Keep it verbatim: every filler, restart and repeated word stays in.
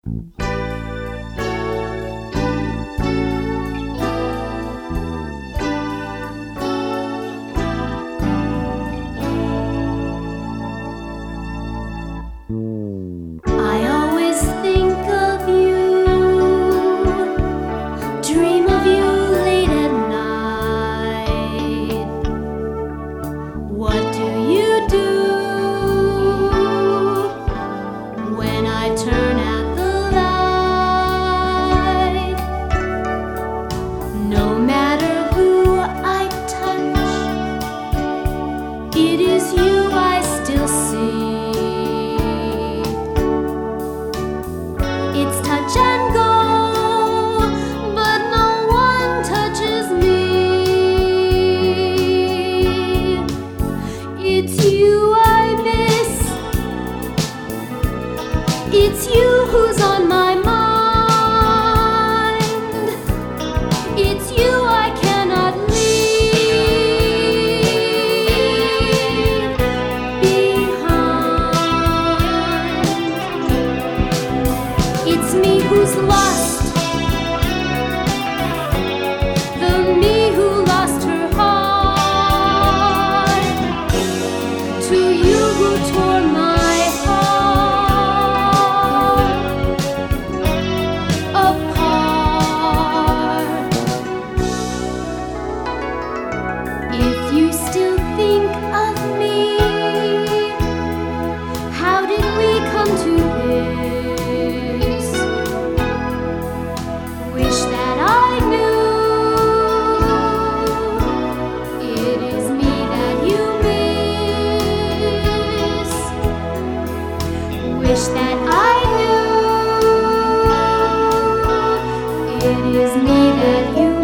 I always think of you, dream of you late at night. What do you do when I turn out the light? No matter who I touch, it is you I still see. It's touch and go, but no one touches me. It's you I miss. It's you who's on my mind. It's you I cannot leave behind. It's me who's lost, the me who lost her heart, to you who tore my heart apart. If you still think of me, how did we come to this? Wish that I knew it is me that you miss. Wish that I knew it is me that you